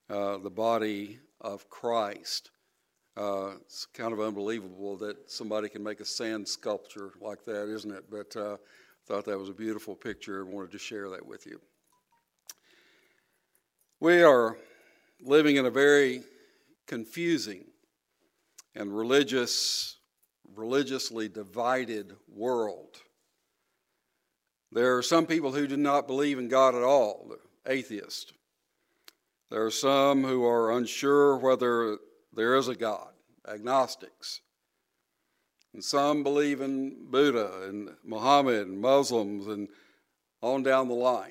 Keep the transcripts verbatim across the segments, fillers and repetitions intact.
uh, the body of Christ. Uh, it's kind of unbelievable that somebody can make a sand sculpture like that, isn't it? But uh, I thought that was a beautiful picture and wanted to share that with you. We are living in a very confusing and religious, religiously divided world. There are some people who do not believe in God at all, atheists. There are some who are unsure whether there is a God, agnostics. And some believe in Buddha and Muhammad and Muslims and on down the line.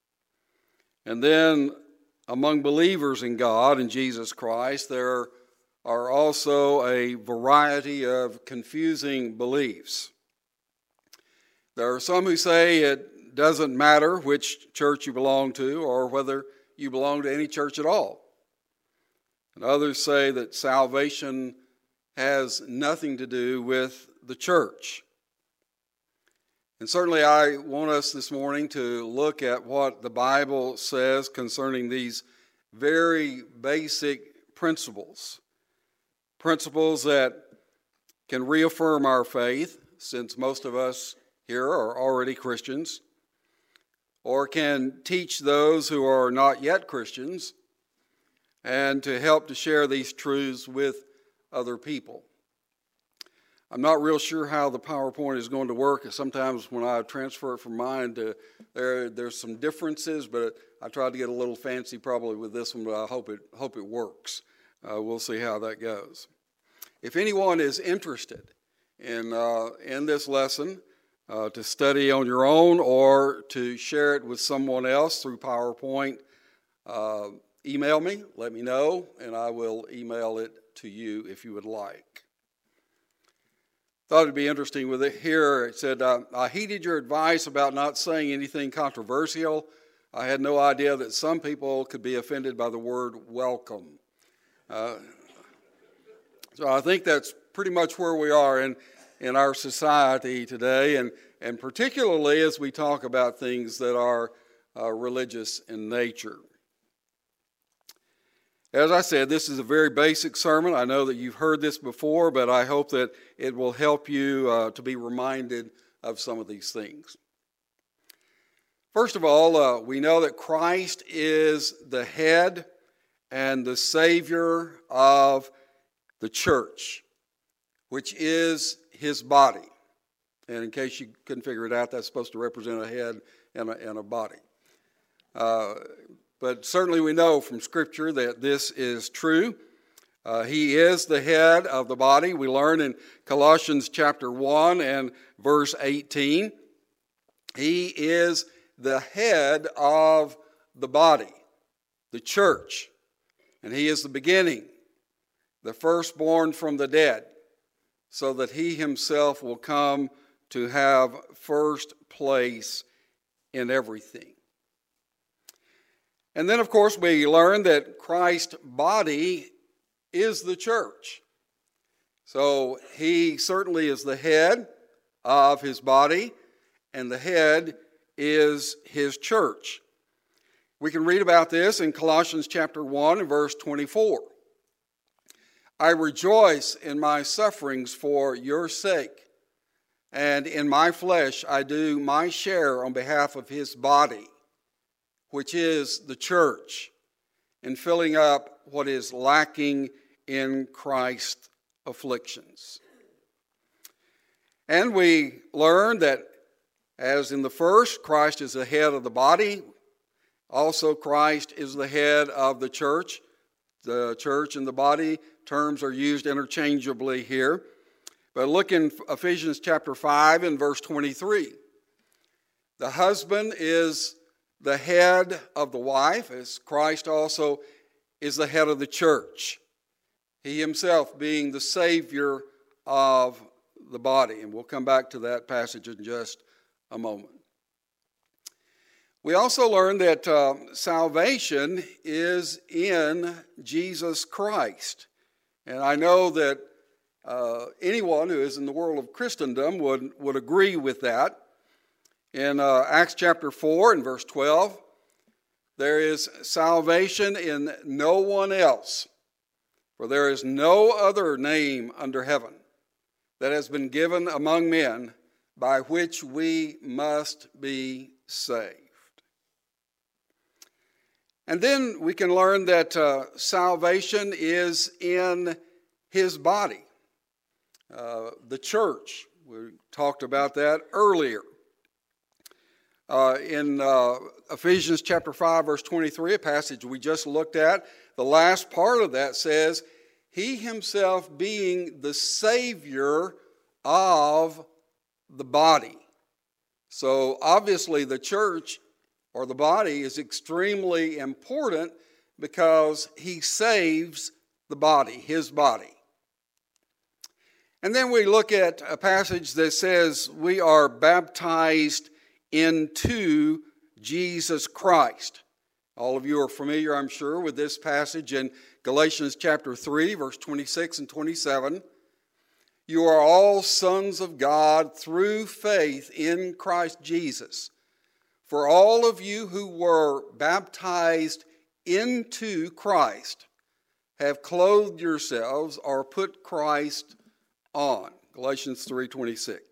And then among believers in God and Jesus Christ, there are also a variety of confusing beliefs. There are some who say it doesn't matter which church you belong to or whether you belong to any church at all. And others say that salvation has nothing to do with the church. And certainly I want us this morning to look at what the Bible says concerning these very basic principles. Principles that can reaffirm our faith, since most of us here are already Christians, or can teach those who are not yet Christians, and to help to share these truths with other people. I'm not real sure how the PowerPoint is going to work. Sometimes when I transfer it from mine to there, there's some differences, but I tried to get a little fancy probably with this one, but I hope it hope it works. Uh, we'll see how that goes. If anyone is interested in uh, in this lesson, uh, to study on your own or to share it with someone else through PowerPoint, uh, email me, let me know, and I will email it to you if you would like. Thought it'd be interesting with it here. It said, uh, I heeded your advice about not saying anything controversial. I had no idea that some people could be offended by the word welcome. Uh, so I think that's pretty much where we are in, in our society today, and, and particularly as we talk about things that are uh, religious in nature. As I said, this is a very basic sermon. I know that you've heard this before, but I hope that it will help you uh, to be reminded of some of these things. First of all, uh, we know that Christ is the head and the Savior of the church, which is his body. And in case you couldn't figure it out, that's supposed to represent a head and a, and a body. Uh, But certainly we know from Scripture that this is true. Uh, he is the head of the body. We learn in Colossians chapter one and verse eighteen. He is the head of the body, the church. And he is the beginning, the firstborn from the dead, so that he himself will come to have first place in everything. And then, of course, we learn that Christ's body is the church. So he certainly is the head of his body, and the head is his church. We can read about this in Colossians chapter one and verse twenty-four. I rejoice in my sufferings for your sake, and in my flesh I do my share on behalf of his body, which is the church, in filling up what is lacking in Christ's afflictions. And we learn that, as in the first, Christ is the head of the body. Also, Christ is the head of the church. The church and the body terms are used interchangeably here. But look in Ephesians chapter five and verse twenty-three. The husband is the head of the wife, as Christ also is the head of the church, he himself being the Savior of the body. And we'll come back to that passage in just a moment. We also learn that uh, salvation is in Jesus Christ. And I know that uh, anyone who is in the world of Christendom would, would agree with that. In uh, Acts chapter four and verse twelve, there is salvation in no one else, for there is no other name under heaven that has been given among men by which we must be saved. And then we can learn that uh, salvation is in his body, uh, the church. We talked about that earlier. Uh, in uh, Ephesians chapter five, verse twenty-three, a passage we just looked at, the last part of that says, he himself being the Savior of the body. So obviously the church or the body is extremely important because he saves the body, his body. And then we look at a passage that says we are baptized into Jesus Christ. All of you are familiar, I'm sure, with this passage in Galatians chapter three, verse twenty-six and twenty-seven. You are all sons of God through faith in Christ Jesus. For all of you who were baptized into Christ have clothed yourselves or put Christ on. Galatians three twenty-six.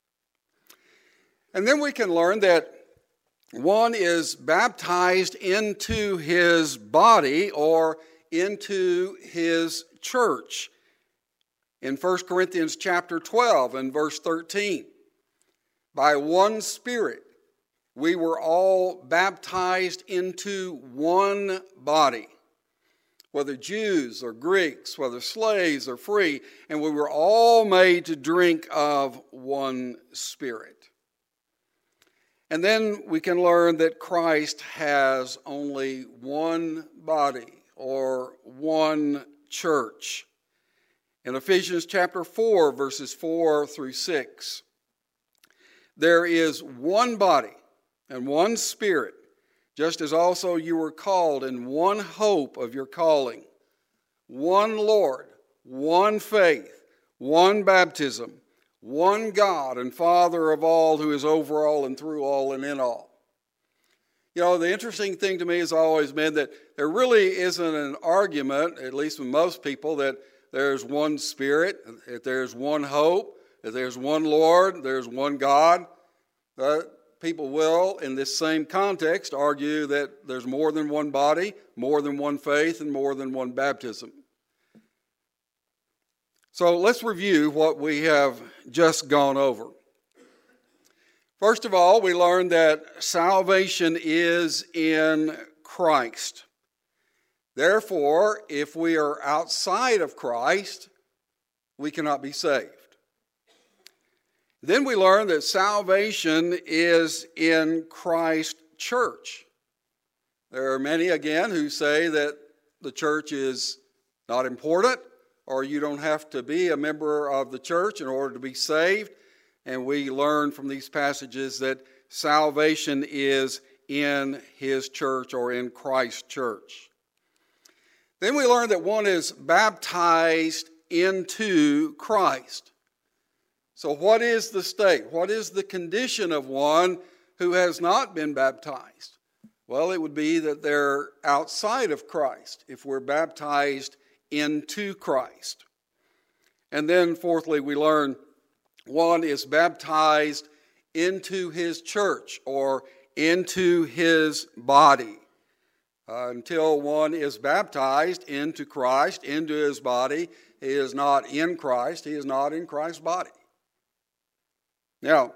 And then we can learn that one is baptized into his body or into his church. In First Corinthians chapter twelve and verse thirteen, by one Spirit we were all baptized into one body, whether Jews or Greeks, whether slaves or free, and we were all made to drink of one Spirit. And then we can learn that Christ has only one body or one church. In Ephesians chapter four, verses four through six, there is one body and one Spirit, just as also you were called in one hope of your calling, one Lord, one faith, one baptism, one God and Father of all, who is over all and through all and in all. You know, the interesting thing to me has always been that there really isn't an argument, at least with most people, that there's one Spirit, that there's one hope, that there's one Lord, there's one God. Uh, people will, in this same context, argue that there's more than one body, more than one faith, and more than one baptism. So let's review what we have just gone over. First of all, we learned that salvation is in Christ. Therefore, if we are outside of Christ, we cannot be saved. Then we learn that salvation is in Christ's church. There are many, again, who say that the church is not important, or you don't have to be a member of the church in order to be saved. And we learn from these passages that salvation is in his church or in Christ's church. Then we learn that one is baptized into Christ. So what is the state? What is the condition of one who has not been baptized? Well, it would be that they're outside of Christ if we're baptized into Christ. And then fourthly, we learn one is baptized into his church or into his body. Uh, until one is baptized into Christ, into his body, he is not in Christ, he is not in Christ's body. Now,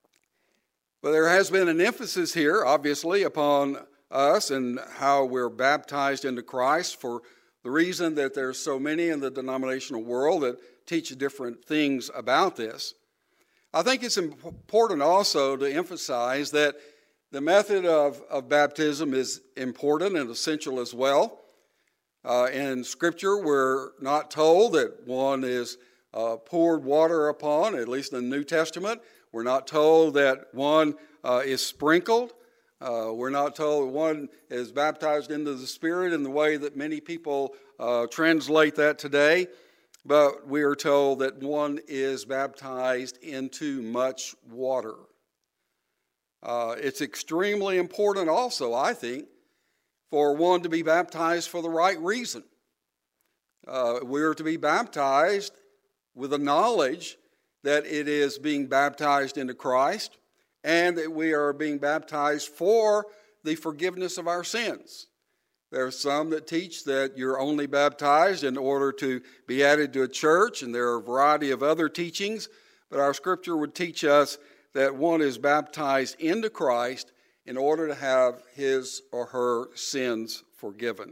but there has been an emphasis here, obviously, upon us and how we're baptized into Christ for the reason that there's so many in the denominational world that teach different things about this. I think it's important also to emphasize that the method of, of baptism is important and essential as well. Uh, in Scripture, we're not told that one is uh, poured water upon, at least in the New Testament. We're not told that one uh, is sprinkled. Uh, we're not told one is baptized into the Spirit in the way that many people uh, translate that today. But we are told that one is baptized into much water. Uh, it's extremely important also, I think, for one to be baptized for the right reason. Uh, we are to be baptized with the knowledge that it is being baptized into Christ and that we are being baptized for the forgiveness of our sins. There are some that teach that you're only baptized in order to be added to a church, and there are a variety of other teachings, but our scripture would teach us that one is baptized into Christ in order to have his or her sins forgiven.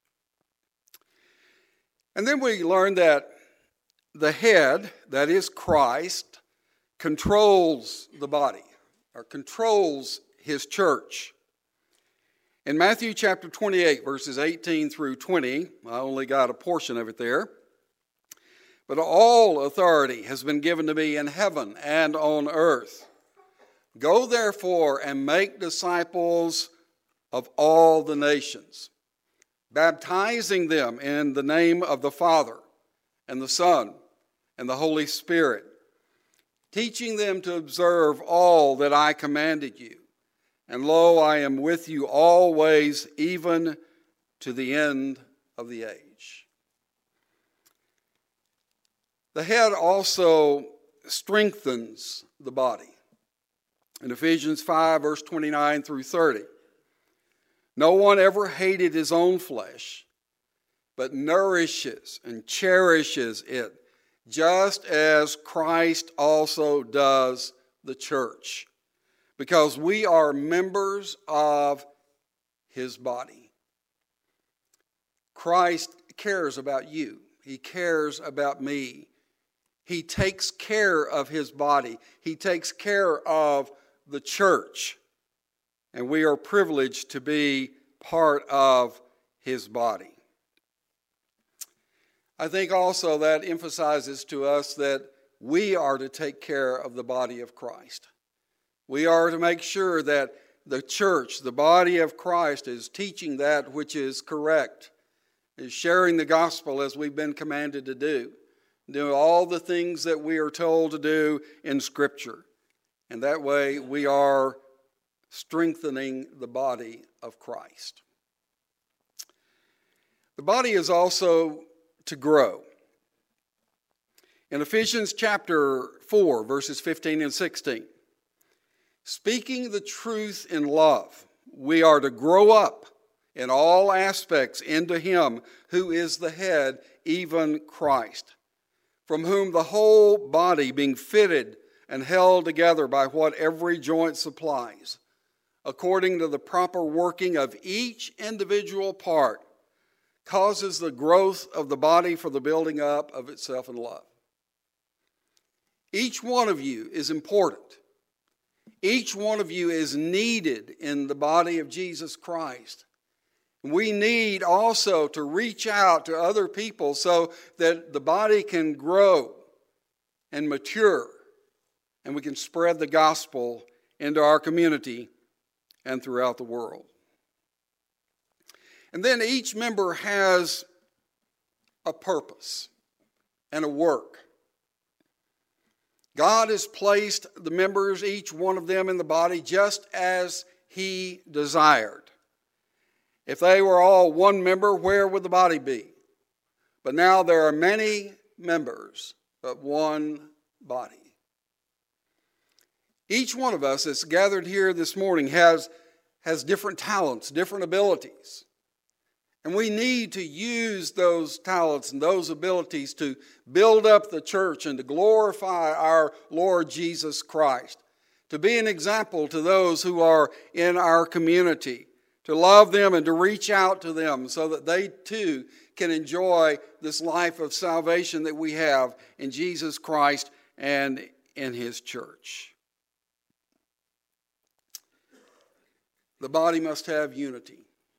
And then we learn that the head, that is Christ, controls the body, or controls his church. In Matthew chapter twenty-eight, verses eighteen through twenty, I only got a portion of it there, but all authority has been given to me in heaven and on earth. Go therefore and make disciples of all the nations, baptizing them in the name of the Father and the Son and the Holy Spirit, teaching them to observe all that I commanded you. And lo, I am with you always, even to the end of the age. The head also strengthens the body. In Ephesians five, verse twenty-nine through thirty, no one ever hated his own flesh, but nourishes and cherishes it, just as Christ also does the church, because we are members of his body. Christ cares about you. He cares about me. He takes care of his body. He takes care of the church. And we are privileged to be part of his body. I think also that emphasizes to us that we are to take care of the body of Christ. We are to make sure that the church, the body of Christ, is teaching that which is correct, is sharing the gospel as we've been commanded to do, do all the things that we are told to do in Scripture. And that way we are strengthening the body of Christ. The body is also to grow. In Ephesians chapter four, verses fifteen and sixteen, speaking the truth in love, we are to grow up in all aspects into him who is the head, even Christ, from whom the whole body, being fitted and held together by what every joint supplies, according to the proper working of each individual part, causes the growth of the body for the building up of itself in love. Each one of you is important. Each one of you is needed in the body of Jesus Christ. We need also to reach out to other people so that the body can grow and mature, and we can spread the gospel into our community and throughout the world. And then each member has a purpose and a work. God has placed the members, each one of them in the body, just as he desired. If they were all one member, where would the body be? But now there are many members, but one body. Each one of us that's gathered here this morning has, has different talents, different abilities. And we need to use those talents and those abilities to build up the church and to glorify our Lord Jesus Christ, to be an example to those who are in our community, to love them and to reach out to them so that they too can enjoy this life of salvation that we have in Jesus Christ and in his church. The body must have unity.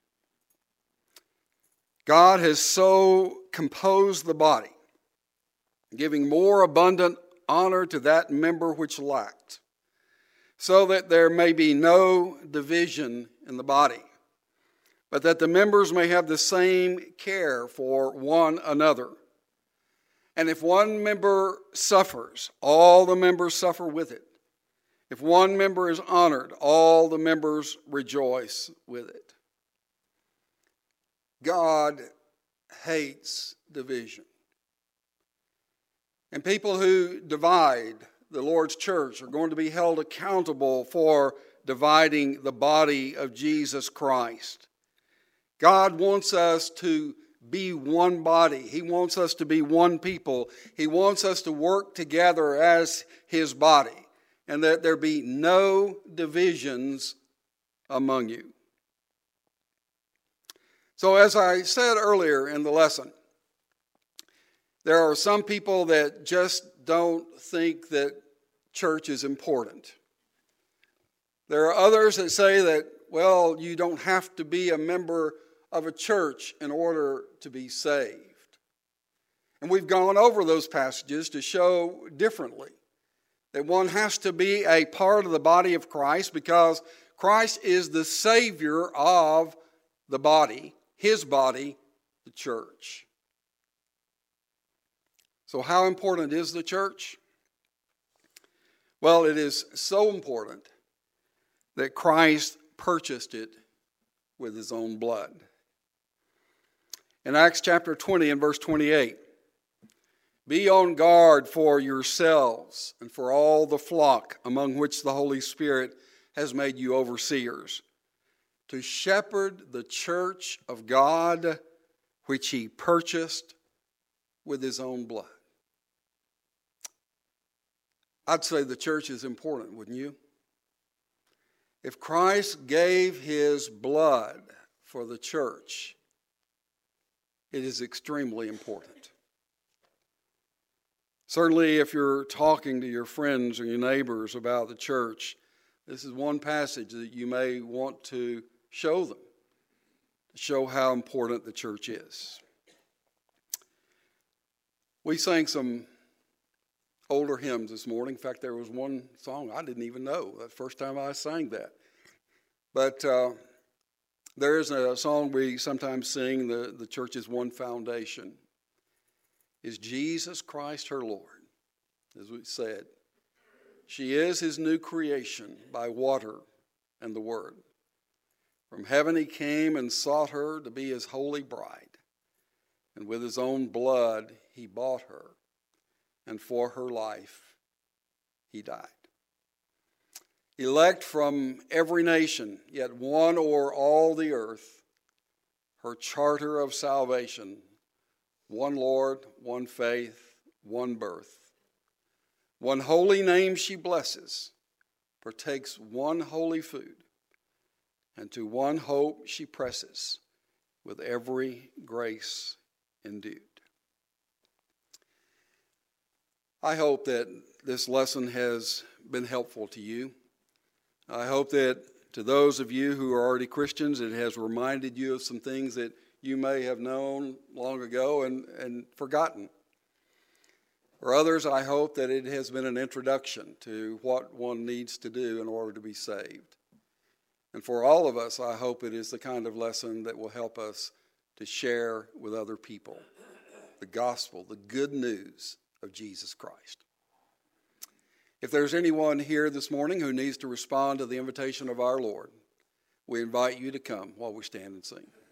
God has so composed the body, giving more abundant honor to that member which lacked, so that there may be no division in the body, but that the members may have the same care for one another. And if one member suffers, all the members suffer with it. If one member is honored, all the members rejoice with it. God hates division. And people who divide the Lord's church are going to be held accountable for dividing the body of Jesus Christ. God wants us to be one body. He wants us to be one people. He wants us to work together as His body, and that there be no divisions among you. So as I said earlier in the lesson, there are some people that just don't think that church is important. There are others that say that, well, you don't have to be a member of a church in order to be saved. And we've gone over those passages to show differently that one has to be a part of the body of Christ because Christ is the Savior of the body, His body, the church. So how important is the church? Well, it is so important that Christ purchased it with His own blood. In Acts chapter twenty and verse twenty-eight, be on guard for yourselves and for all the flock among which the Holy Spirit has made you overseers, to shepherd the church of God which He purchased with His own blood. I'd say the church is important, wouldn't you? If Christ gave His blood for the church, it is extremely important. Certainly, if you're talking to your friends or your neighbors about the church, this is one passage that you may want to show them, to show how important the church is. We sang some older hymns this morning. In fact, there was one song I didn't even know. That's the first time I sang that. But uh, there is a song we sometimes sing, the, the church's one foundation is Jesus Christ her Lord. As we said, she is His new creation by water and the word. From heaven He came and sought her to be His holy bride. And with His own blood He bought her. And for her life He died. Elect from every nation, yet one o'er all the earth, her charter of salvation, one Lord, one faith, one birth. One holy name she blesses, partakes one holy food, and to one hope she presses with every grace endued. I hope that this lesson has been helpful to you. I hope that to those of you who are already Christians, it has reminded you of some things that you may have known long ago and, and forgotten. For others, I hope that it has been an introduction to what one needs to do in order to be saved. And for all of us, I hope it is the kind of lesson that will help us to share with other people the gospel, the good news of Jesus Christ. If there's anyone here this morning who needs to respond to the invitation of our Lord, we invite you to come while we stand and sing.